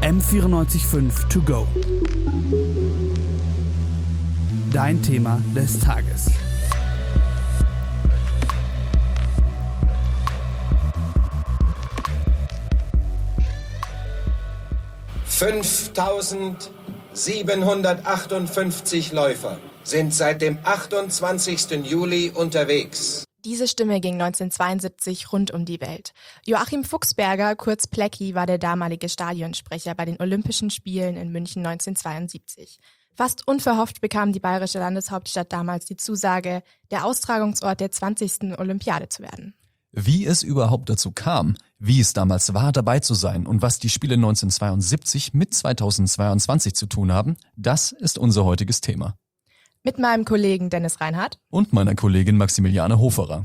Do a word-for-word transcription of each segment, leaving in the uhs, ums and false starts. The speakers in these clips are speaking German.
M vierundneunzig Komma fünf To Go. Dein Thema des Tages. fünftausendsiebenhundertachtundfünfzig Läufer sind seit dem achtundzwanzigsten Juli unterwegs. Diese Stimme ging neunzehnhundertzweiundsiebzig rund um die Welt. Joachim Fuchsberger, kurz Plecki, war der damalige Stadionsprecher bei den Olympischen Spielen in München neunzehnhundertzweiundsiebzig. Fast unverhofft bekam die bayerische Landeshauptstadt damals die Zusage, der Austragungsort der zwanzigsten Olympiade zu werden. Wie es überhaupt dazu kam, wie es damals war, dabei zu sein und was die Spiele neunzehnhundertzweiundsiebzig mit zweitausendzweiundzwanzig zu tun haben, das ist unser heutiges Thema. Mit meinem Kollegen Dennis Reinhardt Und meiner Kollegin Maximiliane Hoferer.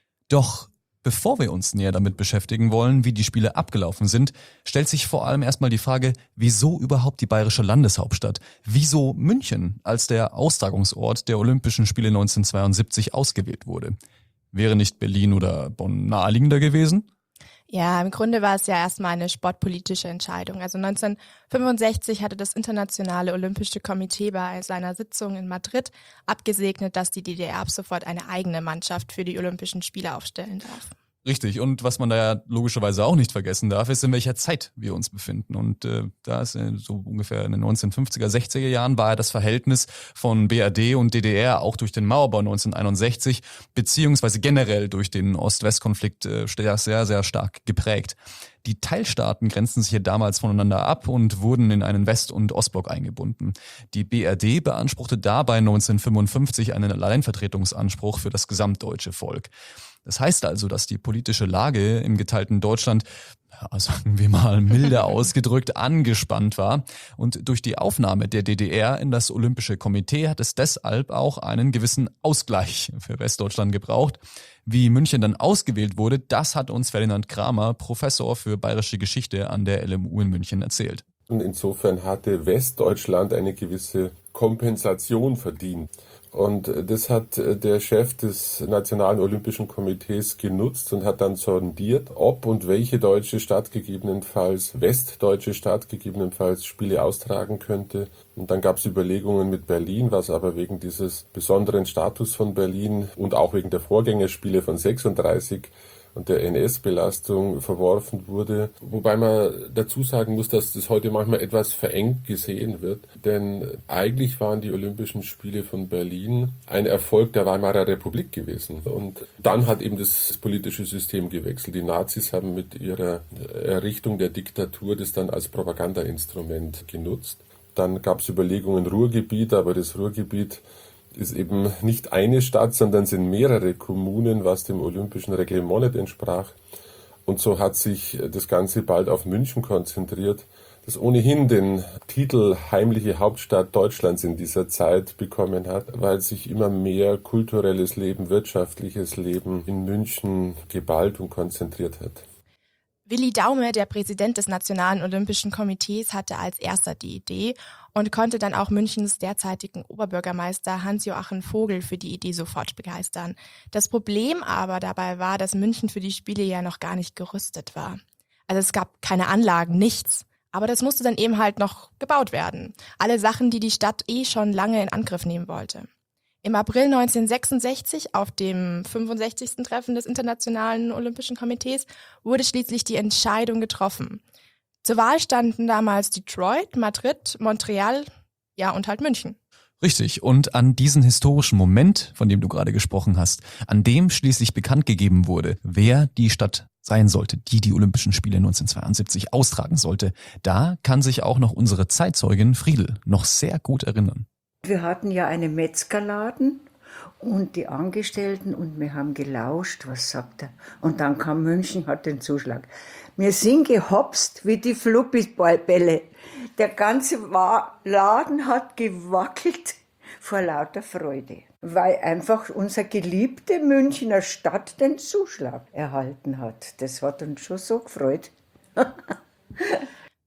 Doch bevor wir uns näher damit beschäftigen wollen, wie die Spiele abgelaufen sind, stellt sich vor allem erstmal die Frage, wieso überhaupt die bayerische Landeshauptstadt? Wieso München als der Austragungsort der Olympischen Spiele neunzehnhundertzweiundsiebzig ausgewählt wurde? Wäre nicht Berlin oder Bonn naheliegender gewesen? Ja, im Grunde war es ja erstmal eine sportpolitische Entscheidung. Also neunzehnhundertfünfundsechzig hatte das Internationale Olympische Komitee bei seiner Sitzung in Madrid abgesegnet, dass die D D R ab sofort eine eigene Mannschaft für die Olympischen Spiele aufstellen darf. Richtig, und was man da ja logischerweise auch nicht vergessen darf, ist, in welcher Zeit wir uns befinden. Und äh, da ist äh, so ungefähr in den neunzehnhundertfünfziger, sechziger Jahren war ja das Verhältnis von B R D und D D R auch durch den Mauerbau neunzehnhunderteinundsechzig beziehungsweise generell durch den Ost-West-Konflikt äh, sehr, sehr stark geprägt. Die Teilstaaten grenzten sich hier damals voneinander ab und wurden in einen West- und Ostblock eingebunden. Die B R D beanspruchte dabei neunzehnhundertfünfundfünfzig einen Alleinvertretungsanspruch für das gesamtdeutsche Volk. Das heißt also, dass die politische Lage im geteilten Deutschland, ja, sagen wir mal milder ausgedrückt, angespannt war. Und durch die Aufnahme der D D R in das Olympische Komitee hat es deshalb auch einen gewissen Ausgleich für Westdeutschland gebraucht. Wie München dann ausgewählt wurde, das hat uns Ferdinand Kramer, Professor für bayerische Geschichte an der L M U in München, erzählt. Und insofern hatte Westdeutschland eine gewisse Kompensation verdient. Und das hat der Chef des Nationalen Olympischen Komitees genutzt und hat dann sondiert, ob und welche deutsche Stadt gegebenenfalls, westdeutsche Stadt gegebenenfalls Spiele austragen könnte. Und dann gab es Überlegungen mit Berlin, was aber wegen dieses besonderen Status von Berlin und auch wegen der Vorgängerspiele von sechsunddreißig und der N S-Belastung verworfen wurde. Wobei man dazu sagen muss, dass das heute manchmal etwas verengt gesehen wird. Denn eigentlich waren die Olympischen Spiele von Berlin ein Erfolg der Weimarer Republik gewesen. Und dann hat eben das politische System gewechselt. Die Nazis haben mit ihrer Errichtung der Diktatur das dann als Propagandainstrument genutzt. Dann gab es Überlegungen Ruhrgebiet, aber das Ruhrgebiet ist eben nicht eine Stadt, sondern sind mehrere Kommunen, was dem olympischen Reglement nicht entsprach. Und so hat sich das Ganze bald auf München konzentriert, das ohnehin den Titel heimliche Hauptstadt Deutschlands in dieser Zeit bekommen hat, weil sich immer mehr kulturelles Leben, wirtschaftliches Leben in München geballt und konzentriert hat. Willi Daume, der Präsident des Nationalen Olympischen Komitees, hatte als erster die Idee und konnte dann auch Münchens derzeitigen Oberbürgermeister Hans-Joachim Vogel für die Idee sofort begeistern. Das Problem aber dabei war, dass München für die Spiele ja noch gar nicht gerüstet war. Also es gab keine Anlagen, nichts. Aber das musste dann eben halt noch gebaut werden. Alle Sachen, die die Stadt eh schon lange in Angriff nehmen wollte. Im April neunzehnhundertsechsundsechzig, auf dem fünfundsechzigsten Treffen des Internationalen Olympischen Komitees, wurde schließlich die Entscheidung getroffen. Zur Wahl standen damals Detroit, Madrid, Montreal, ja und halt München. Richtig, und an diesen historischen Moment, von dem du gerade gesprochen hast, an dem schließlich bekannt gegeben wurde, wer die Stadt sein sollte, die die Olympischen Spiele neunzehnhundertzweiundsiebzig austragen sollte, da kann sich auch noch unsere Zeitzeugin Friedel noch sehr gut erinnern. Wir hatten ja einen Metzgerladen und die Angestellten und wir haben gelauscht, was sagt er. Und dann kam München, hat den Zuschlag. Wir sind gehopst wie die Fluppis-Bälle. Der ganze Laden hat gewackelt vor lauter Freude, weil einfach unsere geliebte Münchner Stadt den Zuschlag erhalten hat. Das hat uns schon so gefreut.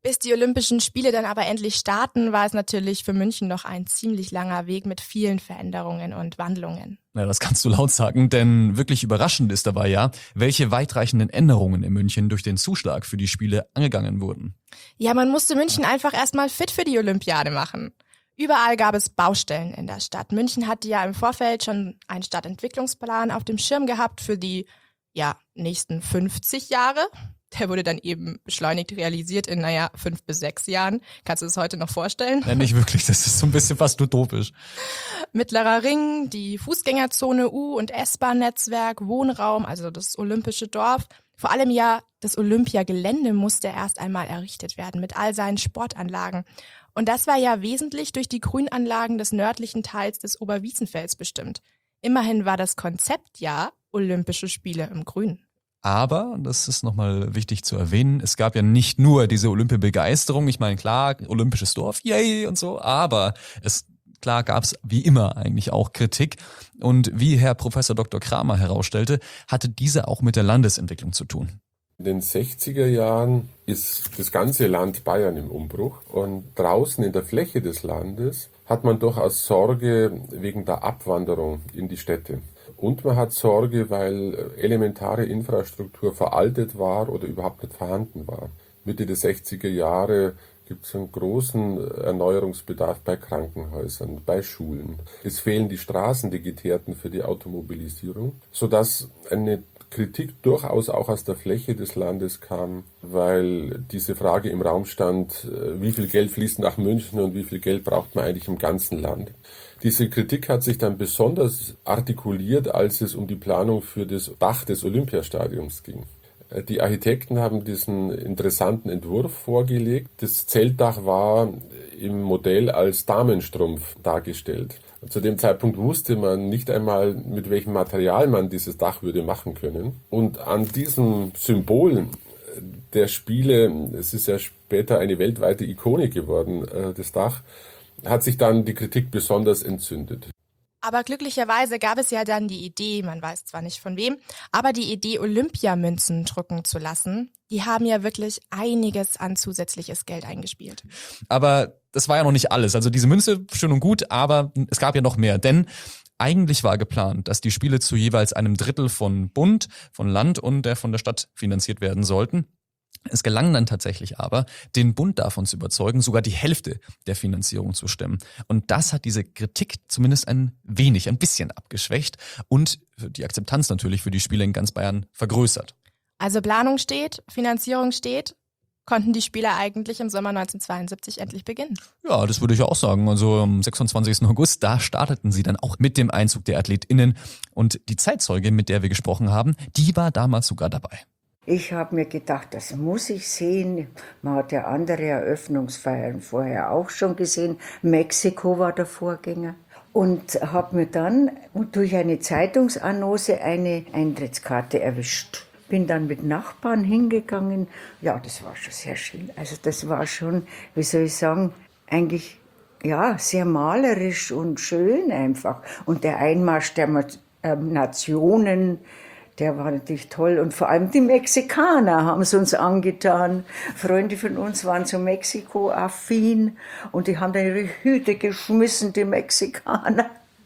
Bis die Olympischen Spiele dann aber endlich starten, war es natürlich für München noch ein ziemlich langer Weg mit vielen Veränderungen und Wandlungen. Ja, das kannst du laut sagen, denn wirklich überraschend ist dabei ja, welche weitreichenden Änderungen in München durch den Zuschlag für die Spiele angegangen wurden. Ja, man musste München einfach erstmal fit für die Olympiade machen. Überall gab es Baustellen in der Stadt. München hatte ja im Vorfeld schon einen Stadtentwicklungsplan auf dem Schirm gehabt für die ja, nächsten fünfzig Jahre. Der wurde dann eben beschleunigt realisiert in, naja, fünf bis sechs Jahren. Kannst du das heute noch vorstellen? Ja, nicht wirklich, das ist so ein bisschen fast utopisch. Mittlerer Ring, die Fußgängerzone, U- und S-Bahn-Netzwerk, Wohnraum, also das Olympische Dorf. Vor allem ja das Olympiagelände musste erst einmal errichtet werden mit all seinen Sportanlagen. Und das war ja wesentlich durch die Grünanlagen des nördlichen Teils des Oberwiesenfelds bestimmt. Immerhin war das Konzept ja Olympische Spiele im Grün. Aber, das ist nochmal wichtig zu erwähnen, es gab ja nicht nur diese Olympiabegeisterung, ich meine klar, olympisches Dorf, yay und so, aber es klar gab es wie immer eigentlich auch Kritik und wie Herr Professor Doktor Kramer herausstellte, hatte diese auch mit der Landesentwicklung zu tun. In den sechziger Jahren ist das ganze Land Bayern im Umbruch und draußen in der Fläche des Landes hat man durchaus Sorge wegen der Abwanderung in die Städte. Und man hat Sorge, weil elementare Infrastruktur veraltet war oder überhaupt nicht vorhanden war. Mitte der sechziger Jahre gibt es einen großen Erneuerungsbedarf bei Krankenhäusern, bei Schulen. Es fehlen die Straßen, die geteerten für die Automobilisierung, sodass eine Kritik durchaus auch aus der Fläche des Landes kam, weil diese Frage im Raum stand, wie viel Geld fließt nach München und wie viel Geld braucht man eigentlich im ganzen Land. Diese Kritik hat sich dann besonders artikuliert, als es um die Planung für das Dach des Olympiastadions ging. Die Architekten haben diesen interessanten Entwurf vorgelegt. Das Zeltdach war im Modell als Damenstrumpf dargestellt. Und zu dem Zeitpunkt wusste man nicht einmal, mit welchem Material man dieses Dach würde machen können. Und an diesem Symbol der Spiele, es ist ja später eine weltweite Ikone geworden, das Dach, hat sich dann die Kritik besonders entzündet. Aber glücklicherweise gab es ja dann die Idee, man weiß zwar nicht von wem, aber die Idee, Olympiamünzen drucken zu lassen, die haben ja wirklich einiges an zusätzliches Geld eingespielt. Aber das war ja noch nicht alles. Also diese Münze, schön und gut, aber es gab ja noch mehr. Denn eigentlich war geplant, dass die Spiele zu jeweils einem Drittel von Bund, von Land und der von der Stadt finanziert werden sollten. Es gelang dann tatsächlich aber, den Bund davon zu überzeugen, sogar die Hälfte der Finanzierung zu stemmen. Und das hat diese Kritik zumindest ein wenig, ein bisschen abgeschwächt und die Akzeptanz natürlich für die Spiele in ganz Bayern vergrößert. Also Planung steht, Finanzierung steht. Konnten die Spiele eigentlich im Sommer neunzehnhundertzweiundsiebzig endlich beginnen? Ja, das würde ich auch sagen. Also am sechsundzwanzigsten August, da starteten sie dann auch mit dem Einzug der AthletInnen. Und die Zeitzeuge, mit der wir gesprochen haben, die war damals sogar dabei. Ich habe mir gedacht, das muss ich sehen. Man hat ja andere Eröffnungsfeiern vorher auch schon gesehen. Mexiko war der Vorgänger. Und habe mir dann durch eine Zeitungsannonce eine Eintrittskarte erwischt. Bin dann mit Nachbarn hingegangen. Ja, das war schon sehr schön. Also das war schon, wie soll ich sagen, eigentlich ja sehr malerisch und schön einfach. Und der Einmarsch der Nationen, der war natürlich toll. Und vor allem die Mexikaner haben es uns angetan. Freunde von uns waren so Mexiko-affin und die haben dann ihre Hüte geschmissen, die Mexikaner.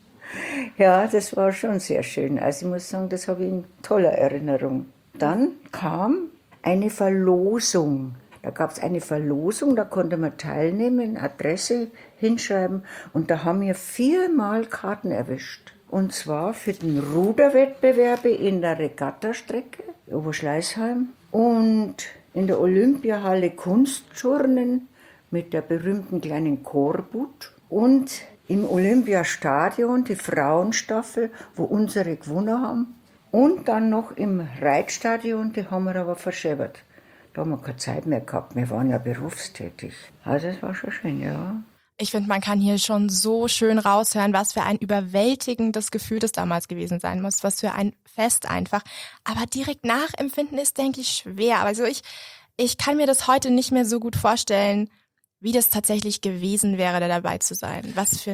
Ja, das war schon sehr schön. Also ich muss sagen, das habe ich in toller Erinnerung. Dann kam eine Verlosung. Da gab es eine Verlosung, da konnte man teilnehmen, Adresse hinschreiben. Und da haben wir viermal Karten erwischt. Und zwar für den Ruderwettbewerbe in der Regattastrecke, Oberschleißheim. Und in der Olympiahalle Kunstturnen mit der berühmten kleinen Korbut. Und im Olympiastadion die Frauenstaffel, wo unsere gewonnen haben. Und dann noch im Reitstadion, die haben wir aber verscheppert. Da haben wir keine Zeit mehr gehabt, wir waren ja berufstätig. Also das war schon schön, ja. Ich finde, man kann hier schon so schön raushören, was für ein überwältigendes Gefühl das damals gewesen sein muss, was für ein Fest einfach. Aber direkt nachempfinden ist, denke ich, schwer. Also ich, ich kann mir das heute nicht mehr so gut vorstellen, wie das tatsächlich gewesen wäre, da dabei zu sein. Was für ein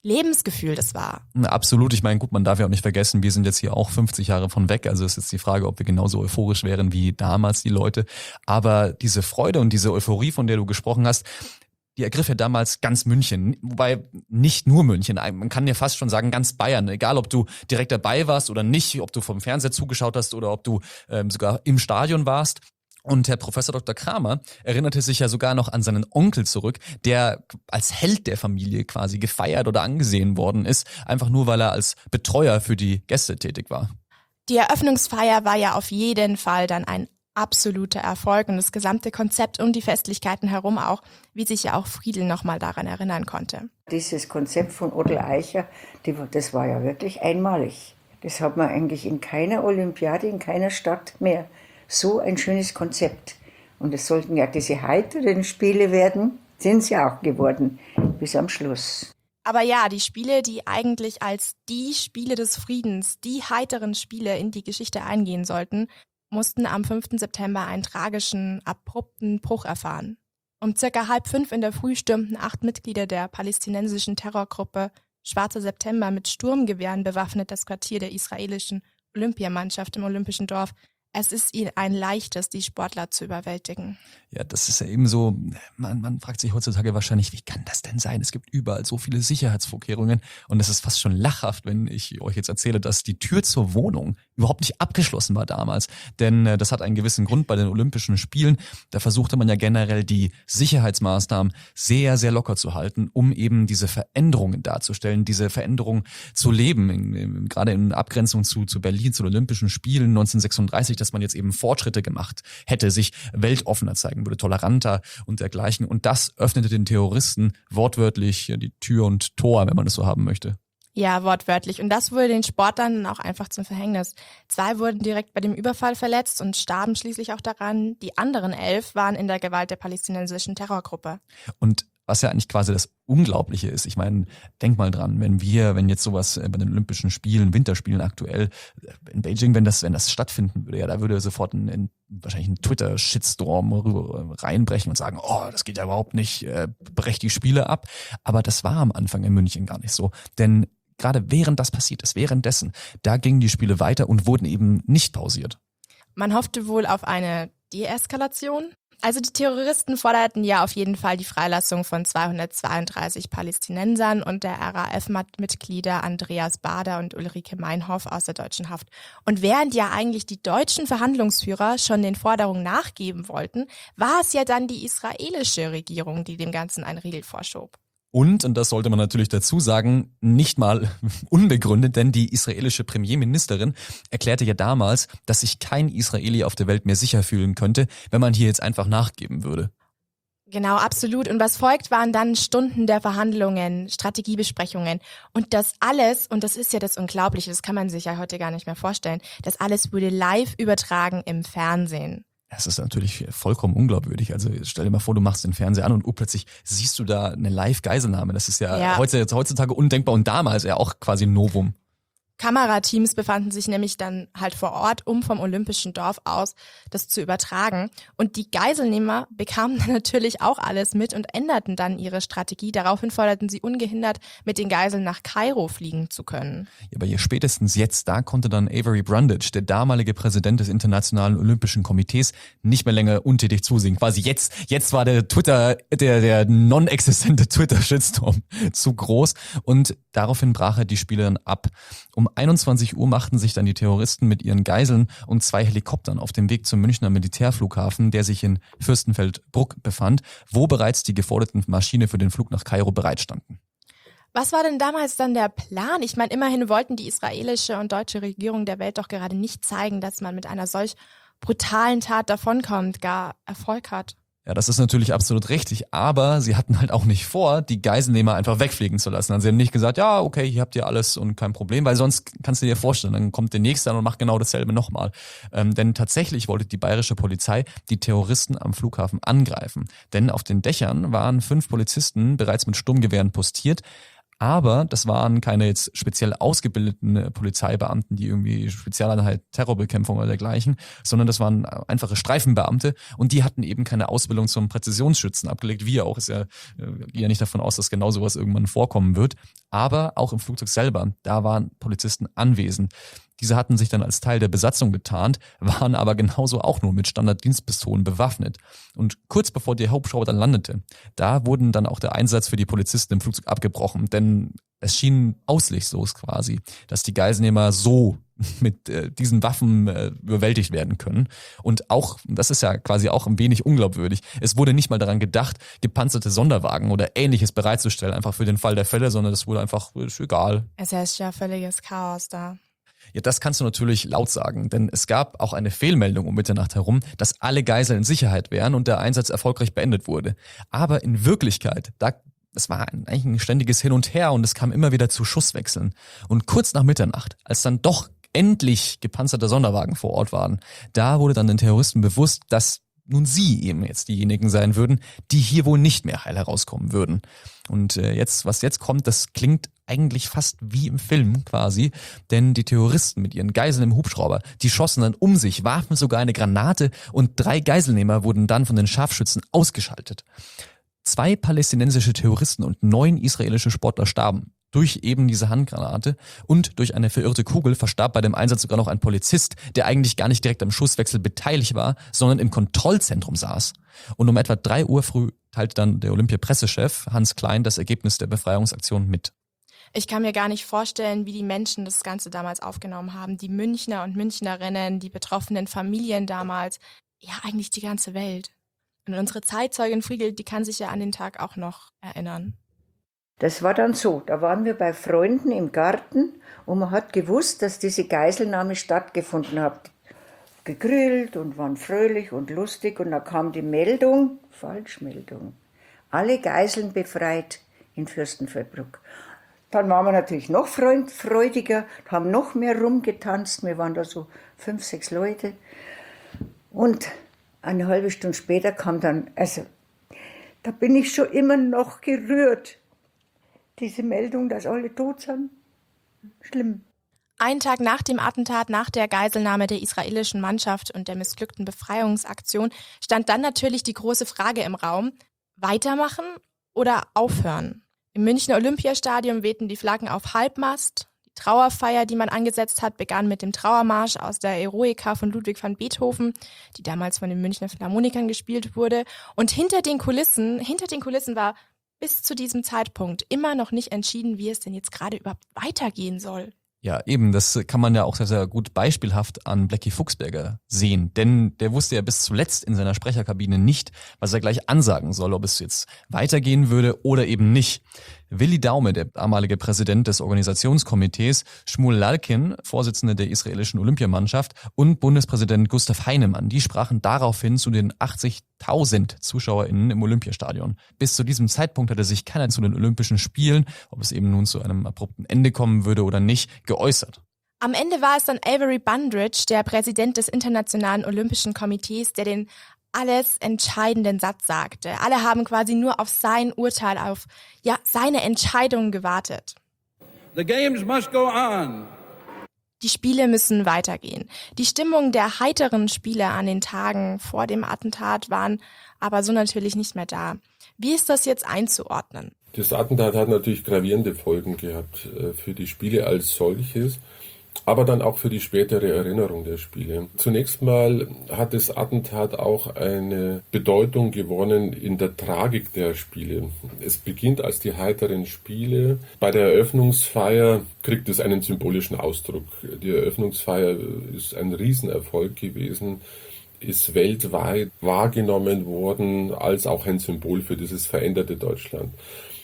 Lebensgefühl das war. Absolut. Ich meine, gut, man darf ja auch nicht vergessen, wir sind jetzt hier auch fünfzig Jahre von weg. Also ist jetzt die Frage, ob wir genauso euphorisch wären wie damals die Leute. Aber diese Freude und diese Euphorie, von der du gesprochen hast, die ergriff ja damals ganz München. Wobei nicht nur München. Man kann ja fast schon sagen, ganz Bayern. Egal, ob du direkt dabei warst oder nicht, ob du vom Fernseher zugeschaut hast oder ob du ähm, sogar im Stadion warst. Und Herr Professor Doktor Kramer erinnerte sich ja sogar noch an seinen Onkel zurück, der als Held der Familie quasi gefeiert oder angesehen worden ist, einfach nur, weil er als Betreuer für die Gäste tätig war. Die Eröffnungsfeier war ja auf jeden Fall dann ein absoluter Erfolg und das gesamte Konzept um die Festlichkeiten herum auch, wie sich ja auch Friedl nochmal daran erinnern konnte. Dieses Konzept von Otto Eicher, die, das war ja wirklich einmalig. Das hat man eigentlich in keiner Olympiade, in keiner Stadt mehr. So ein schönes Konzept. Und es sollten ja diese heiteren Spiele werden, sind sie auch geworden, bis am Schluss. Aber ja, die Spiele, die eigentlich als die Spiele des Friedens, die heiteren Spiele in die Geschichte eingehen sollten, mussten am fünften September einen tragischen, abrupten Bruch erfahren. Um circa halb fünf in der Früh stürmten acht Mitglieder der palästinensischen Terrorgruppe Schwarzer September mit Sturmgewehren bewaffnet das Quartier der israelischen Olympiamannschaft im Olympischen Dorf. Es ist ihnen ein leichtes, die Sportler zu überwältigen. Ja, das ist ja eben so, man, man fragt sich heutzutage wahrscheinlich, wie kann das denn sein? Es gibt überall so viele Sicherheitsvorkehrungen und es ist fast schon lachhaft, wenn ich euch jetzt erzähle, dass die Tür zur Wohnung überhaupt nicht abgeschlossen war damals. Denn äh, das hat einen gewissen Grund bei den Olympischen Spielen. Da versuchte man ja generell die Sicherheitsmaßnahmen sehr, sehr locker zu halten, um eben diese Veränderungen darzustellen, diese Veränderungen zu leben. In, in, gerade in Abgrenzung zu, zu Berlin, zu den Olympischen Spielen neunzehnhundertsechsunddreißig, dass man jetzt eben Fortschritte gemacht hätte, sich weltoffener zeigen würde, toleranter und dergleichen. Und das öffnete den Terroristen wortwörtlich die Tür und Tor, wenn man es so haben möchte. Ja, wortwörtlich. Und das wurde den Sportlern dann auch einfach zum Verhängnis. Zwei wurden direkt bei dem Überfall verletzt und starben schließlich auch daran. Die anderen elf waren in der Gewalt der palästinensischen Terrorgruppe. Und was ja eigentlich quasi das Unglaubliche ist, ich meine, denk mal dran, wenn wir, wenn jetzt sowas bei den Olympischen Spielen, Winterspielen aktuell in Beijing, wenn das, wenn das stattfinden würde, ja, da würde sofort ein, ein wahrscheinlich ein Twitter-Shitstorm reinbrechen und sagen, oh, das geht ja überhaupt nicht, äh, brecht die Spiele ab. Aber das war am Anfang in München gar nicht so, denn gerade während das passiert ist, währenddessen, da gingen die Spiele weiter und wurden eben nicht pausiert. Man hoffte wohl auf eine Deeskalation. Also die Terroristen forderten ja auf jeden Fall die Freilassung von zweihundertzweiunddreißig Palästinensern und der R A F-Mitglieder Andreas Bader und Ulrike Meinhof aus der deutschen Haft. Und während ja eigentlich die deutschen Verhandlungsführer schon den Forderungen nachgeben wollten, war es ja dann die israelische Regierung, die dem Ganzen einen Riegel vorschob. Und, und das sollte man natürlich dazu sagen, nicht mal unbegründet, denn die israelische Premierministerin erklärte ja damals, dass sich kein Israeli auf der Welt mehr sicher fühlen könnte, wenn man hier jetzt einfach nachgeben würde. Genau, absolut. Und was folgt, waren dann Stunden der Verhandlungen, Strategiebesprechungen. Und das alles, und das ist ja das Unglaubliche, das kann man sich ja heute gar nicht mehr vorstellen, das alles wurde live übertragen im Fernsehen. Das ist natürlich vollkommen unglaubwürdig. Also stell dir mal vor, du machst den Fernseher an und urplötzlich siehst du da eine Live-Geiselnahme. Das ist ja, ja. heutzutage undenkbar und damals ja auch quasi ein Novum. Kamerateams befanden sich nämlich dann halt vor Ort, um vom Olympischen Dorf aus das zu übertragen. Und die Geiselnehmer bekamen dann natürlich auch alles mit und änderten dann ihre Strategie. Daraufhin forderten sie ungehindert, mit den Geiseln nach Kairo fliegen zu können. Ja, aber hier spätestens jetzt, da konnte dann Avery Brundage, der damalige Präsident des Internationalen Olympischen Komitees, nicht mehr länger untätig zusehen. Quasi jetzt, jetzt war der Twitter, der, der non-existente Twitter-Shitstorm zu groß und daraufhin brach er die Spiele dann ab. Um einundzwanzig Uhr machten sich dann die Terroristen mit ihren Geiseln und zwei Helikoptern auf dem Weg zum Münchner Militärflughafen, der sich in Fürstenfeldbruck befand, wo bereits die geforderten Maschinen für den Flug nach Kairo bereitstanden. Was war denn damals dann der Plan? Ich meine, immerhin wollten die israelische und deutsche Regierung der Welt doch gerade nicht zeigen, dass man mit einer solch brutalen Tat davonkommt, gar Erfolg hat. Ja, das ist natürlich absolut richtig, aber sie hatten halt auch nicht vor, die Geiselnehmer einfach wegfliegen zu lassen. Also sie haben nicht gesagt, ja, okay, hier habt ihr alles und kein Problem, weil sonst kannst du dir vorstellen, dann kommt der Nächste an und macht genau dasselbe nochmal. Ähm, denn tatsächlich wollte die bayerische Polizei die Terroristen am Flughafen angreifen. Denn auf den Dächern waren fünf Polizisten bereits mit Sturmgewehren postiert. Aber das waren keine jetzt speziell ausgebildeten Polizeibeamten, die irgendwie Spezialeinheit Terrorbekämpfung oder dergleichen, sondern das waren einfache Streifenbeamte und die hatten eben keine Ausbildung zum Präzisionsschützen abgelegt. Wir auch, ist ja, ja nicht davon aus, dass genau sowas irgendwann vorkommen wird. Aber auch im Flugzeug selber, da waren Polizisten anwesend. Diese hatten sich dann als Teil der Besatzung getarnt, waren aber genauso auch nur mit Standarddienstpistolen bewaffnet. Und kurz bevor der Hubschrauber dann landete, da wurden dann auch der Einsatz für die Polizisten im Flugzeug abgebrochen, denn es schien ausleglos quasi, dass die Geiselnehmer so mit äh, diesen Waffen äh, überwältigt werden können. Und auch, das ist ja quasi auch ein wenig unglaubwürdig, es wurde nicht mal daran gedacht, gepanzerte Sonderwagen oder Ähnliches bereitzustellen, einfach für den Fall der Fälle, sondern es wurde einfach, ist egal. Es herrscht ja völliges Chaos da. Ja, das kannst du natürlich laut sagen, denn es gab auch eine Fehlmeldung um Mitternacht herum, dass alle Geiseln in Sicherheit wären und der Einsatz erfolgreich beendet wurde. Aber in Wirklichkeit, da es war eigentlich ein ständiges Hin und Her und es kam immer wieder zu Schusswechseln. Und kurz nach Mitternacht, als dann doch endlich gepanzerte Sonderwagen vor Ort waren, da wurde dann den Terroristen bewusst, dass nun sie eben jetzt diejenigen sein würden, die hier wohl nicht mehr heil herauskommen würden. Und äh, jetzt, was jetzt kommt, das klingt eigentlich fast wie im Film quasi, denn die Terroristen mit ihren Geiseln im Hubschrauber, die schossen dann um sich, warfen sogar eine Granate und drei Geiselnehmer wurden dann von den Scharfschützen ausgeschaltet. Zwei palästinensische Terroristen und neun israelische Sportler starben durch eben diese Handgranate und durch eine verirrte Kugel verstarb bei dem Einsatz sogar noch ein Polizist, der eigentlich gar nicht direkt am Schusswechsel beteiligt war, sondern im Kontrollzentrum saß. Und um etwa drei Uhr früh teilte dann der Olympia-Pressechef Hans Klein das Ergebnis der Befreiungsaktion mit. Ich kann mir gar nicht vorstellen, wie die Menschen das Ganze damals aufgenommen haben. Die Münchner und Münchnerinnen, die betroffenen Familien damals, ja eigentlich die ganze Welt. Und unsere Zeitzeugin Friedel, die kann sich ja an den Tag auch noch erinnern. Das war dann so, da waren wir bei Freunden im Garten und man hat gewusst, dass diese Geiselnahme stattgefunden hat. Gegrillt und waren fröhlich und lustig und da kam die Meldung, Falschmeldung, alle Geiseln befreit in Fürstenfeldbruck. Dann waren wir natürlich noch freudiger, haben noch mehr rumgetanzt, wir waren da so fünf, sechs Leute und eine halbe Stunde später kam dann, also da bin ich schon immer noch gerührt. Diese Meldung, dass alle tot sind, schlimm. Einen Tag nach dem Attentat, nach der Geiselnahme der israelischen Mannschaft und der missglückten Befreiungsaktion, stand dann natürlich die große Frage im Raum, weitermachen oder aufhören? Im Münchner Olympiastadion wehten die Flaggen auf Halbmast. Die Trauerfeier, die man angesetzt hat, begann mit dem Trauermarsch aus der Eroica von Ludwig van Beethoven, die damals von den Münchner Philharmonikern gespielt wurde. Und hinter den Kulissen, hinter den Kulissen war bis zu diesem Zeitpunkt immer noch nicht entschieden, wie es denn jetzt gerade überhaupt weitergehen soll. Ja, eben, das kann man ja auch sehr, sehr gut beispielhaft an Blackie Fuchsberger sehen, denn der wusste ja bis zuletzt in seiner Sprecherkabine nicht, was er gleich ansagen soll, ob es jetzt weitergehen würde oder eben nicht. Willi Daume, der damalige Präsident des Organisationskomitees, Shmuel Lalkin, Vorsitzende der israelischen Olympiamannschaft und Bundespräsident Gustav Heinemann, die sprachen daraufhin zu den achtzigtausend ZuschauerInnen im Olympiastadion. Bis zu diesem Zeitpunkt hatte sich keiner zu den Olympischen Spielen, ob es eben nun zu einem abrupten Ende kommen würde oder nicht, geäußert. Am Ende war es dann Avery Bundridge, der Präsident des Internationalen Olympischen Komitees, der den alles entscheidenden Satz sagte. Alle haben quasi nur auf sein Urteil, auf ja seine Entscheidung gewartet. The games must go on. Die Spiele müssen weitergehen. Die Stimmung der heiteren Spiele an den Tagen vor dem Attentat waren aber so natürlich nicht mehr da. Wie ist das jetzt einzuordnen? Das Attentat hat natürlich gravierende Folgen gehabt für die Spiele als solches, aber dann auch für die spätere Erinnerung der Spiele. Zunächst mal hat das Attentat auch eine Bedeutung gewonnen in der Tragik der Spiele. Es beginnt als die heiteren Spiele. Bei der Eröffnungsfeier kriegt es einen symbolischen Ausdruck. Die Eröffnungsfeier ist ein Riesenerfolg gewesen, ist weltweit wahrgenommen worden als auch ein Symbol für dieses veränderte Deutschland.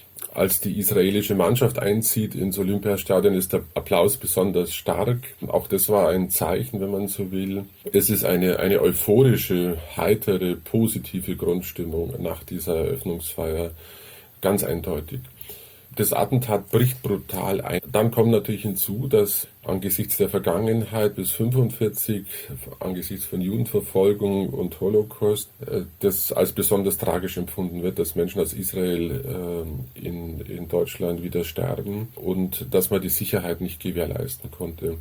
Als die israelische Mannschaft einzieht ins Olympiastadion, ist der Applaus besonders stark. Auch das war ein Zeichen, wenn man so will. Es ist eine, eine euphorische, heitere, positive Grundstimmung nach dieser Eröffnungsfeier, ganz eindeutig. Das Attentat bricht brutal ein. Dann kommt natürlich hinzu, dass angesichts der Vergangenheit bis fünfundvierzig, angesichts von Judenverfolgung und Holocaust, das als besonders tragisch empfunden wird, dass Menschen aus Israel in, in Deutschland wieder sterben und dass man die Sicherheit nicht gewährleisten konnte.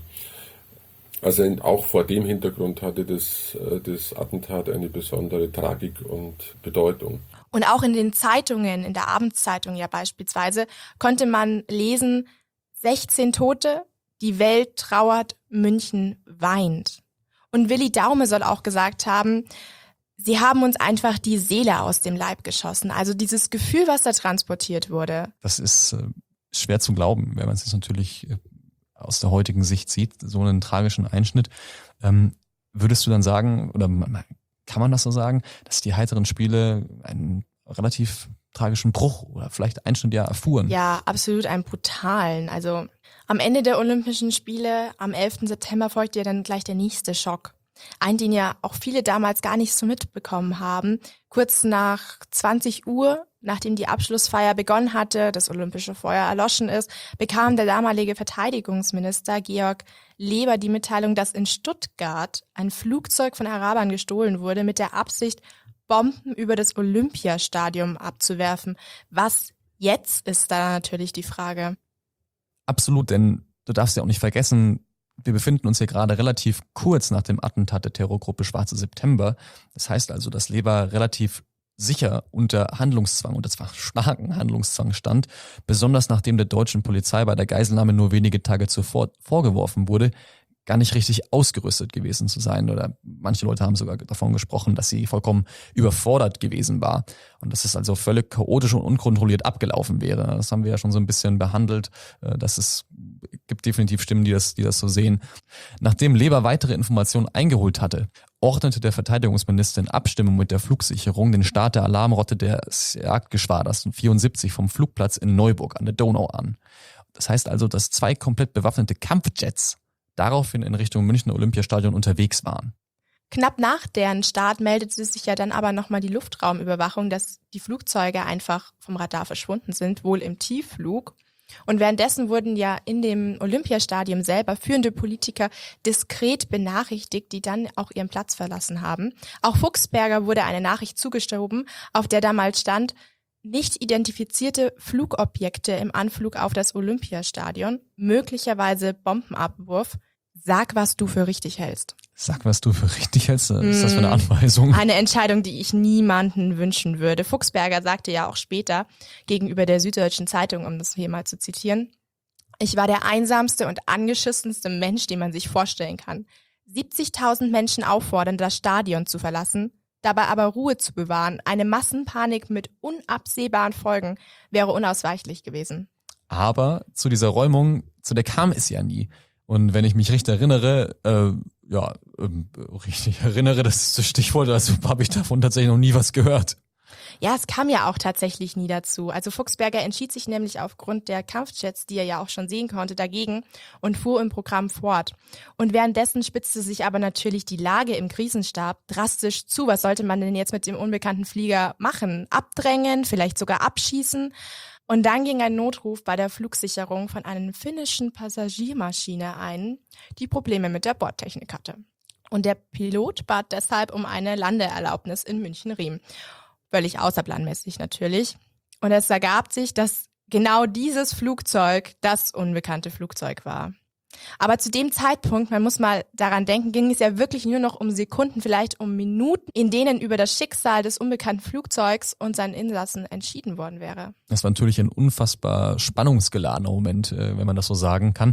Also auch vor dem Hintergrund hatte das, das Attentat eine besondere Tragik und Bedeutung. Und auch in den Zeitungen, in der Abendszeitung ja beispielsweise, konnte man lesen, sechzehn Tote, die Welt trauert, München weint. Und Willi Daume soll auch gesagt haben, sie haben uns einfach die Seele aus dem Leib geschossen. Also dieses Gefühl, was da transportiert wurde. Das ist äh, schwer zu glauben, wenn man es jetzt natürlich äh, aus der heutigen Sicht sieht, so einen tragischen Einschnitt. Ähm, würdest du dann sagen, oder kann man das so sagen, dass die heiteren Spiele einen relativ tragischen Bruch oder vielleicht Einschnitt ja erfuhren? Ja, absolut einen brutalen. Also am Ende der Olympischen Spiele, am elften September, folgte ja dann gleich der nächste Schock. Einen, den ja auch viele damals gar nicht so mitbekommen haben. Kurz nach zwanzig Uhr, nachdem die Abschlussfeier begonnen hatte, das olympische Feuer erloschen ist, bekam der damalige Verteidigungsminister Georg Leber die Mitteilung, dass in Stuttgart ein Flugzeug von Arabern gestohlen wurde, mit der Absicht, Bomben über das Olympiastadion abzuwerfen. Was jetzt, ist da natürlich die Frage. Absolut, denn du darfst ja auch nicht vergessen, wir befinden uns hier gerade relativ kurz nach dem Attentat der Terrorgruppe Schwarze September. Das heißt also, dass Leber relativ sicher unter Handlungszwang, und zwar starken Handlungszwang stand, besonders nachdem der deutschen Polizei bei der Geiselnahme nur wenige Tage zuvor vorgeworfen wurde, gar nicht richtig ausgerüstet gewesen zu sein. Oder manche Leute haben sogar davon gesprochen, dass sie vollkommen überfordert gewesen war und dass es also völlig chaotisch und unkontrolliert abgelaufen wäre. Das haben wir ja schon so ein bisschen behandelt. Dass es gibt definitiv Stimmen, die das, die das so sehen. Nachdem Leber weitere Informationen eingeholt hatte, ordnete der Verteidigungsminister in Abstimmung mit der Flugsicherung den Start der Alarmrotte des Jagdgeschwaders vierundsiebzig vom Flugplatz in Neuburg an der Donau an. Das heißt also, dass zwei komplett bewaffnete Kampfjets daraufhin in Richtung Münchner Olympiastadion unterwegs waren. Knapp nach deren Start meldete sich ja dann aber nochmal die Luftraumüberwachung, dass die Flugzeuge einfach vom Radar verschwunden sind, wohl im Tiefflug. Und währenddessen wurden ja in dem Olympiastadion selber führende Politiker diskret benachrichtigt, die dann auch ihren Platz verlassen haben. Auch Fuchsberger wurde eine Nachricht zugeschoben, auf der damals stand, nicht identifizierte Flugobjekte im Anflug auf das Olympiastadion, möglicherweise Bombenabwurf. Sag, was du für richtig hältst. Sag, was du für richtig hältst? Was ist das für eine Anweisung? Eine Entscheidung, die ich niemanden wünschen würde. Fuchsberger sagte ja auch später gegenüber der Süddeutschen Zeitung, um das hier mal zu zitieren, ich war der einsamste und angeschissenste Mensch, den man sich vorstellen kann. siebzigtausend Menschen auffordern, das Stadion zu verlassen, dabei aber Ruhe zu bewahren. Eine Massenpanik mit unabsehbaren Folgen wäre unausweichlich gewesen. Aber zu dieser Räumung, zu der kam es ja nie. Und wenn ich mich richtig erinnere, äh, ja, ähm, richtig erinnere, das ist das Stichwort, also habe ich davon tatsächlich noch nie was gehört. Ja, es kam ja auch tatsächlich nie dazu. Also Fuchsberger entschied sich nämlich aufgrund der Kampfjets, die er ja auch schon sehen konnte, dagegen und fuhr im Programm fort. Und währenddessen spitzte sich aber natürlich die Lage im Krisenstab drastisch zu. Was sollte man denn jetzt mit dem unbekannten Flieger machen? Abdrängen, vielleicht sogar abschießen? Und dann ging ein Notruf bei der Flugsicherung von einer finnischen Passagiermaschine ein, die Probleme mit der Bordtechnik hatte. Und der Pilot bat deshalb um eine Landeerlaubnis in München-Riem. Völlig außerplanmäßig natürlich. Und es ergab sich, dass genau dieses Flugzeug das unbekannte Flugzeug war. Aber zu dem Zeitpunkt, man muss mal daran denken, ging es ja wirklich nur noch um Sekunden, vielleicht um Minuten, in denen über das Schicksal des unbekannten Flugzeugs und seinen Insassen entschieden worden wäre. Das war natürlich ein unfassbar spannungsgeladener Moment, wenn man das so sagen kann.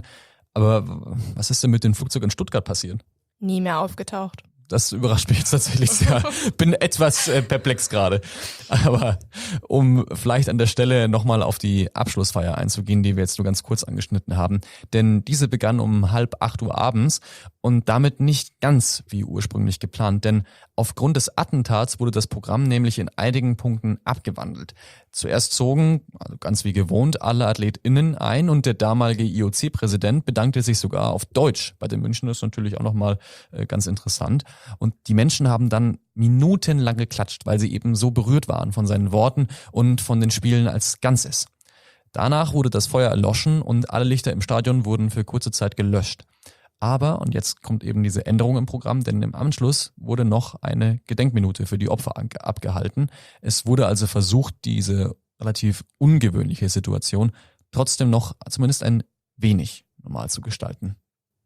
Aber was ist denn mit dem Flugzeug in Stuttgart passiert? Nie mehr aufgetaucht. Das überrascht mich jetzt tatsächlich sehr. Bin etwas äh, perplex gerade. Aber um vielleicht an der Stelle nochmal auf die Abschlussfeier einzugehen, die wir jetzt nur ganz kurz angeschnitten haben. Denn diese begann um halb acht Uhr abends und damit nicht ganz wie ursprünglich geplant. Denn aufgrund des Attentats wurde das Programm nämlich in einigen Punkten abgewandelt. Zuerst zogen, also ganz wie gewohnt, alle AthletInnen ein und der damalige I O C-Präsident bedankte sich sogar auf Deutsch. Bei den München ist natürlich auch nochmal äh, ganz interessant. Und die Menschen haben dann minutenlang geklatscht, weil sie eben so berührt waren von seinen Worten und von den Spielen als Ganzes. Danach wurde das Feuer erloschen und alle Lichter im Stadion wurden für kurze Zeit gelöscht. Aber, und jetzt kommt eben diese Änderung im Programm, denn im Anschluss wurde noch eine Gedenkminute für die Opfer abgehalten. Es wurde also versucht, diese relativ ungewöhnliche Situation trotzdem noch zumindest ein wenig normal zu gestalten.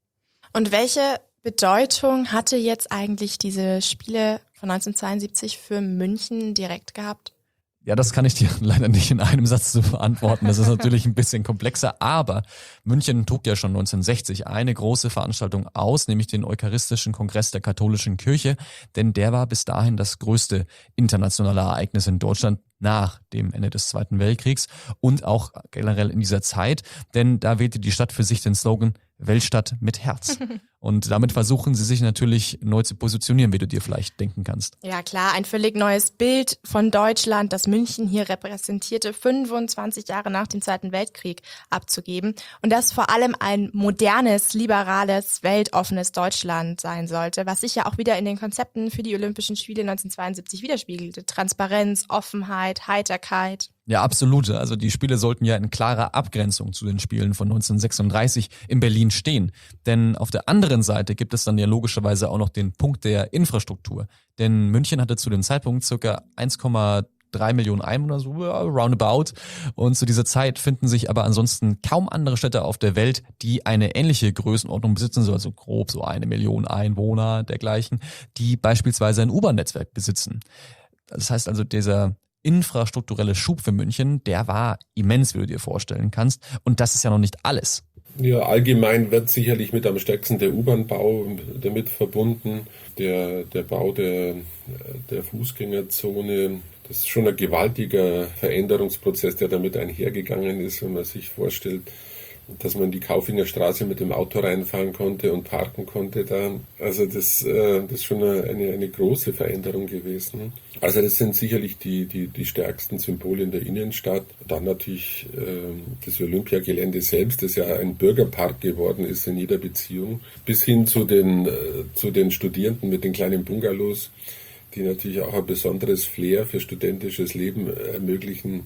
Und welche Bedeutung hatte jetzt eigentlich diese Spiele von neunzehnhundertzweiundsiebzig für München direkt gehabt? Ja, das kann ich dir leider nicht in einem Satz so beantworten. Das ist natürlich ein bisschen komplexer, aber München trug ja schon neunzehnhundertsechzig eine große Veranstaltung aus, nämlich den Eucharistischen Kongress der Katholischen Kirche, denn der war bis dahin das größte internationale Ereignis in Deutschland nach dem Ende des Zweiten Weltkriegs und auch generell in dieser Zeit, denn da wählte die Stadt für sich den Slogan Weltstadt mit Herz. Und damit versuchen sie sich natürlich neu zu positionieren, wie du dir vielleicht denken kannst. Ja klar, ein völlig neues Bild von Deutschland, das München hier repräsentierte, fünfundzwanzig Jahre nach dem Zweiten Weltkrieg abzugeben. Und das vor allem ein modernes, liberales, weltoffenes Deutschland sein sollte, was sich ja auch wieder in den Konzepten für die Olympischen Spiele neunzehnhundertzweiundsiebzig widerspiegelte. Transparenz, Offenheit, Heiterkeit. Ja, absolut. Also die Spiele sollten ja in klarer Abgrenzung zu den Spielen von neunzehnhundertsechsunddreißig in Berlin stehen. Denn auf der anderen Seite gibt es dann ja logischerweise auch noch den Punkt der Infrastruktur. Denn München hatte zu dem Zeitpunkt circa eins Komma drei Millionen Einwohner, so roundabout. Und zu dieser Zeit finden sich aber ansonsten kaum andere Städte auf der Welt, die eine ähnliche Größenordnung besitzen, so also grob so eine Million Einwohner dergleichen, die beispielsweise ein U-Bahn-Netzwerk besitzen. Das heißt also, dieser infrastrukturelle Schub für München, der war immens, wie du dir vorstellen kannst. Und das ist ja noch nicht alles. Ja, allgemein wird sicherlich mit am stärksten der U-Bahn-Bau damit verbunden. Der, der Bau der, der Fußgängerzone, das ist schon ein gewaltiger Veränderungsprozess, der damit einhergegangen ist, wenn man sich vorstellt, dass man in die Kaufinger Straße mit dem Auto reinfahren konnte und parken konnte da. Also das, äh, das ist schon eine, eine, eine große Veränderung gewesen. Also das sind sicherlich die, die, die stärksten Symbole in der Innenstadt. Dann natürlich äh, das Olympiagelände selbst, das ja ein Bürgerpark geworden ist in jeder Beziehung. Bis hin zu den, äh, zu den Studierenden mit den kleinen Bungalows, die natürlich auch ein besonderes Flair für studentisches Leben ermöglichen.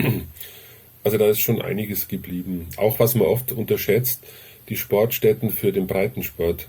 Also da ist schon einiges geblieben. Auch was man oft unterschätzt, die Sportstätten für den Breitensport.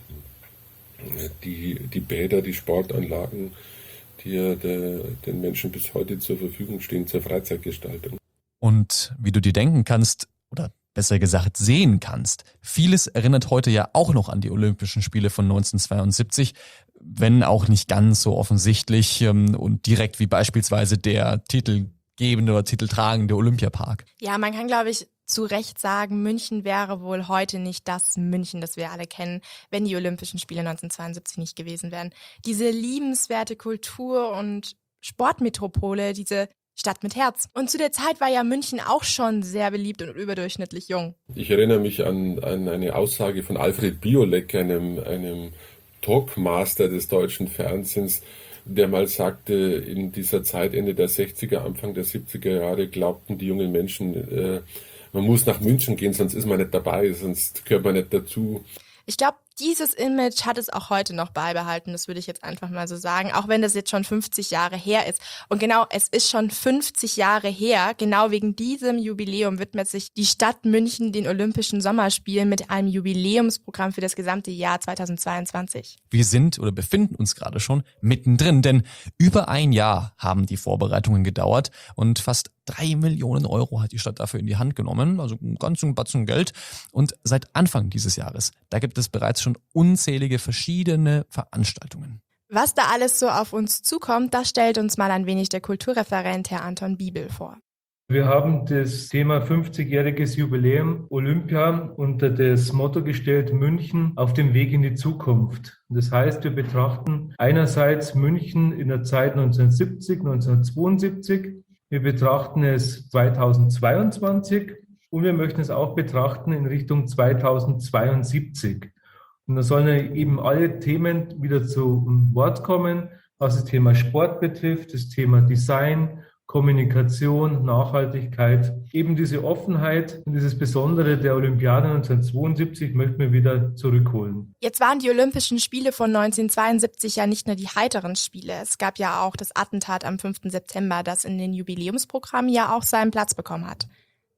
Die, die Bäder, die Sportanlagen, die ja der, den Menschen bis heute zur Verfügung stehen zur Freizeitgestaltung. Und wie du dir denken kannst, oder besser gesagt sehen kannst, vieles erinnert heute ja auch noch an die Olympischen Spiele von neunzehnhundertzweiundsiebzig, wenn auch nicht ganz so offensichtlich und direkt wie beispielsweise der Titel gebende oder titeltragende Olympiapark. Ja, man kann, glaube ich, zu Recht sagen, München wäre wohl heute nicht das München, das wir alle kennen, wenn die Olympischen Spiele neunzehnhundertzweiundsiebzig nicht gewesen wären. Diese liebenswerte Kultur- und Sportmetropole, diese Stadt mit Herz. Und zu der Zeit war ja München auch schon sehr beliebt und überdurchschnittlich jung. Ich erinnere mich an, an eine Aussage von Alfred Biolek, einem, einem Talkmaster des deutschen Fernsehens, der mal sagte, in dieser Zeit, Ende der sechziger, Anfang der siebziger Jahre, glaubten die jungen Menschen, äh, man muss nach München gehen, sonst ist man nicht dabei, sonst gehört man nicht dazu. Ich glaube, dieses Image hat es auch heute noch beibehalten, das würde ich jetzt einfach mal so sagen, auch wenn das jetzt schon fünfzig Jahre her ist. Und genau, es ist schon fünfzig Jahre her, genau wegen diesem Jubiläum widmet sich die Stadt München den Olympischen Sommerspielen mit einem Jubiläumsprogramm für das gesamte Jahr zweitausendzweiundzwanzig. Wir sind oder befinden uns gerade schon mittendrin, denn über ein Jahr haben die Vorbereitungen gedauert und fast drei Millionen Euro hat die Stadt dafür in die Hand genommen, also einen ganzen Batzen Geld. Und seit Anfang dieses Jahres, da gibt es bereits schon unzählige verschiedene Veranstaltungen. Was da alles so auf uns zukommt, das stellt uns mal ein wenig der Kulturreferent Herr Anton Biebel vor. Wir haben das Thema fünfzigjähriges Jubiläum Olympia unter das Motto gestellt, München auf dem Weg in die Zukunft. Das heißt, wir betrachten einerseits München in der Zeit neunzehnhundertsiebzig, neunzehnhundertzweiundsiebzig. Wir betrachten es zweitausendzweiundzwanzig und wir möchten es auch betrachten in Richtung zweitausendzweiundsiebzig. Und da sollen eben alle Themen wieder zu Wort kommen, was das Thema Sport betrifft, das Thema Design, Kommunikation, Nachhaltigkeit. Eben diese Offenheit und dieses Besondere der Olympiade neunzehnhundertzweiundsiebzig möchten wir wieder zurückholen. Jetzt waren die Olympischen Spiele von neunzehnhundertzweiundsiebzig ja nicht nur die heiteren Spiele. Es gab ja auch das Attentat am fünften September, das in den Jubiläumsprogrammen ja auch seinen Platz bekommen hat.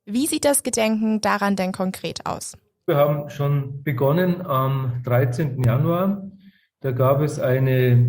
Wie sieht das Gedenken daran denn konkret aus? Wir haben schon begonnen am dreizehnten Januar. Da gab es eine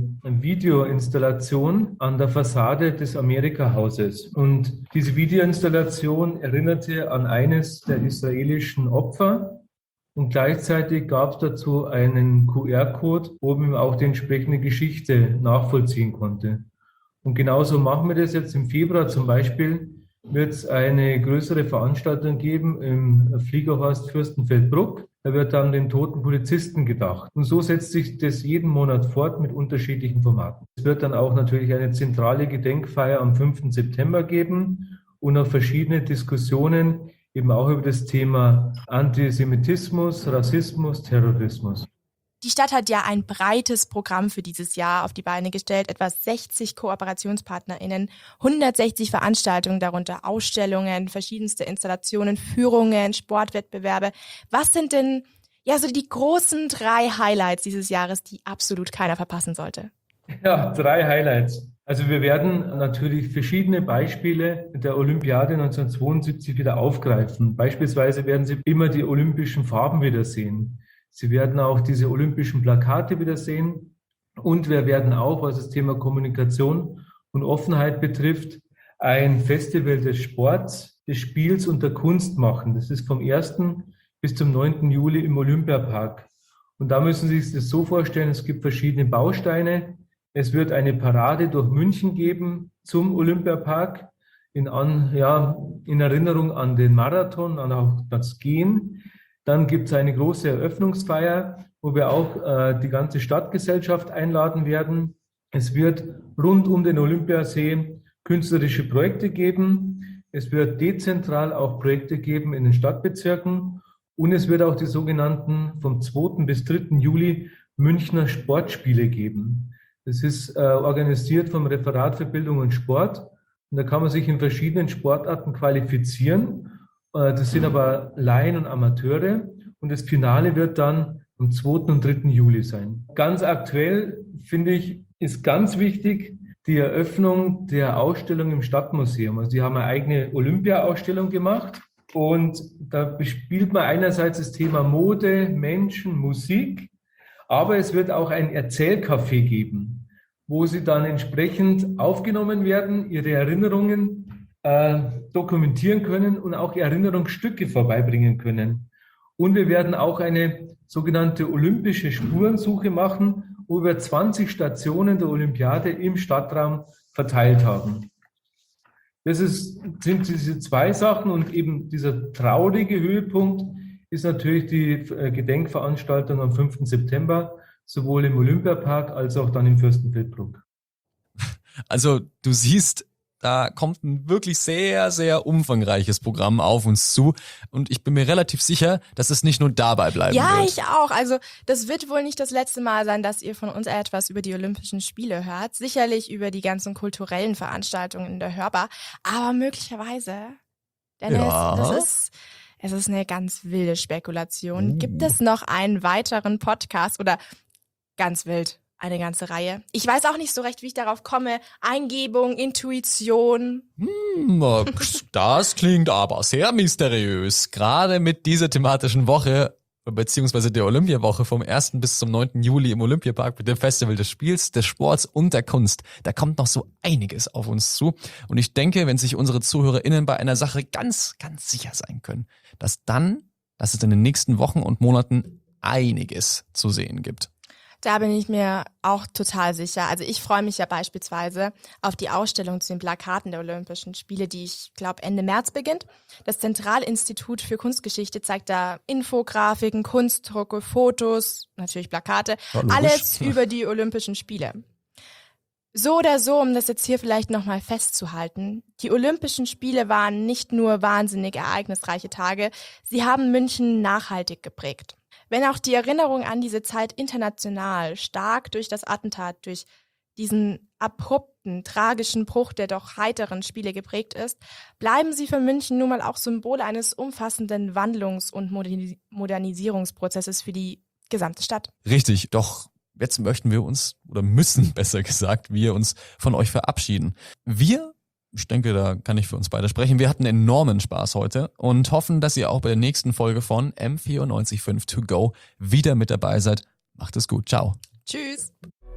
Videoinstallation an der Fassade des Amerika-Hauses. Und diese Videoinstallation erinnerte an eines der israelischen Opfer. Und gleichzeitig gab es dazu einen Q R-Code, wo man auch die entsprechende Geschichte nachvollziehen konnte. Und genauso machen wir das jetzt im Februar zum Beispiel. Wird es eine größere Veranstaltung geben im Fliegerhorst Fürstenfeldbruck. Da wird dann den toten Polizisten gedacht. Und so setzt sich das jeden Monat fort mit unterschiedlichen Formaten. Es wird dann auch natürlich eine zentrale Gedenkfeier am fünften September geben und auch verschiedene Diskussionen eben auch über das Thema Antisemitismus, Rassismus, Terrorismus. Die Stadt hat ja ein breites Programm für dieses Jahr auf die Beine gestellt, etwa sechzig KooperationspartnerInnen, hundertsechzig Veranstaltungen, darunter Ausstellungen, verschiedenste Installationen, Führungen, Sportwettbewerbe. Was sind denn ja so die großen drei Highlights dieses Jahres, die absolut keiner verpassen sollte? Ja, drei Highlights. Also wir werden natürlich verschiedene Beispiele der Olympiade neunzehnhundertzweiundsiebzig wieder aufgreifen. Beispielsweise werden Sie immer die olympischen Farben wiedersehen. Sie werden auch diese olympischen Plakate wiedersehen. Und wir werden auch, was das Thema Kommunikation und Offenheit betrifft, ein Festival des Sports, des Spiels und der Kunst machen. Das ist vom ersten bis zum neunten Juli im Olympiapark. Und da müssen Sie sich das so vorstellen, es gibt verschiedene Bausteine. Es wird eine Parade durch München geben zum Olympiapark in, an, ja, in Erinnerung an den Marathon, an auch das Gehen. Dann gibt es eine große Eröffnungsfeier, wo wir auch äh, die ganze Stadtgesellschaft einladen werden. Es wird rund um den Olympiasee künstlerische Projekte geben. Es wird dezentral auch Projekte geben in den Stadtbezirken. Und es wird auch die sogenannten vom zweiten bis dritten Juli Münchner Sportspiele geben. Das ist äh, organisiert vom Referat für Bildung und Sport. Und da kann man sich in verschiedenen Sportarten qualifizieren. Das sind aber Laien und Amateure und das Finale wird dann am zweiten und dritten Juli sein. Ganz aktuell, finde ich, ist ganz wichtig die Eröffnung der Ausstellung im Stadtmuseum. Also die haben eine eigene Olympia-Ausstellung gemacht und da bespielt man einerseits das Thema Mode, Menschen, Musik, aber es wird auch ein Erzählcafé geben, wo sie dann entsprechend aufgenommen werden, ihre Erinnerungen dokumentieren können und auch Erinnerungsstücke vorbeibringen können. Und wir werden auch eine sogenannte olympische Spurensuche machen, wo wir zwanzig Stationen der Olympiade im Stadtraum verteilt haben. Das ist, sind diese zwei Sachen und eben dieser traurige Höhepunkt ist natürlich die Gedenkveranstaltung am fünften September, sowohl im Olympiapark als auch dann im Fürstenfeldbruck. Also du siehst, da kommt ein wirklich sehr, sehr umfangreiches Programm auf uns zu und ich bin mir relativ sicher, dass es nicht nur dabei bleiben ja, wird. Ja, ich auch. Also das wird wohl nicht das letzte Mal sein, dass ihr von uns etwas über die Olympischen Spiele hört. Sicherlich über die ganzen kulturellen Veranstaltungen in der Hörbar, aber möglicherweise, Dennis, ja. das ist, es ist eine ganz wilde Spekulation. Uh. Gibt es noch einen weiteren Podcast oder ganz wild? Eine ganze Reihe. Ich weiß auch nicht so recht, wie ich darauf komme. Eingebung, Intuition. Hm, das klingt aber sehr mysteriös. Gerade mit dieser thematischen Woche, beziehungsweise der Olympiawoche vom ersten bis zum neunten Juli im Olympiapark mit dem Festival des Spiels, des Sports und der Kunst. Da kommt noch so einiges auf uns zu. Und ich denke, wenn sich unsere ZuhörerInnen bei einer Sache ganz, ganz sicher sein können, dass dann, dass es in den nächsten Wochen und Monaten einiges zu sehen gibt. Da bin ich mir auch total sicher. Also ich freue mich ja beispielsweise auf die Ausstellung zu den Plakaten der Olympischen Spiele, die ich glaube Ende März beginnt. Das Zentralinstitut für Kunstgeschichte zeigt da Infografiken, Kunstdrucke, Fotos, natürlich Plakate, ja, alles über die Olympischen Spiele. So oder so, um das jetzt hier vielleicht nochmal festzuhalten, die Olympischen Spiele waren nicht nur wahnsinnig ereignisreiche Tage, sie haben München nachhaltig geprägt. Wenn auch die Erinnerung an diese Zeit international stark durch das Attentat, durch diesen abrupten, tragischen Bruch der doch heiteren Spiele geprägt ist, bleiben sie für München nun mal auch Symbole eines umfassenden Wandlungs- und Modernisierungsprozesses für die gesamte Stadt. Richtig, doch jetzt möchten wir uns, oder müssen besser gesagt, wir uns von euch verabschieden. Wir Ich denke, da kann ich für uns beide sprechen. Wir hatten enormen Spaß heute und hoffen, dass ihr auch bei der nächsten Folge von M vierundneunzig Komma fünf To Go wieder mit dabei seid. Macht es gut. Ciao. Tschüss.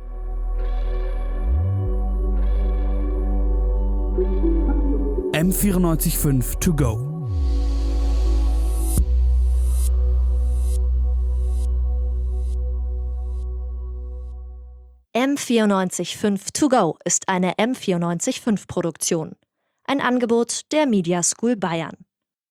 M vierundneunzig Komma fünf To Go. M vierundneunzig Komma fünf To Go ist eine M vierundneunzig Komma fünf Produktion. Ein Angebot der Media School Bayern.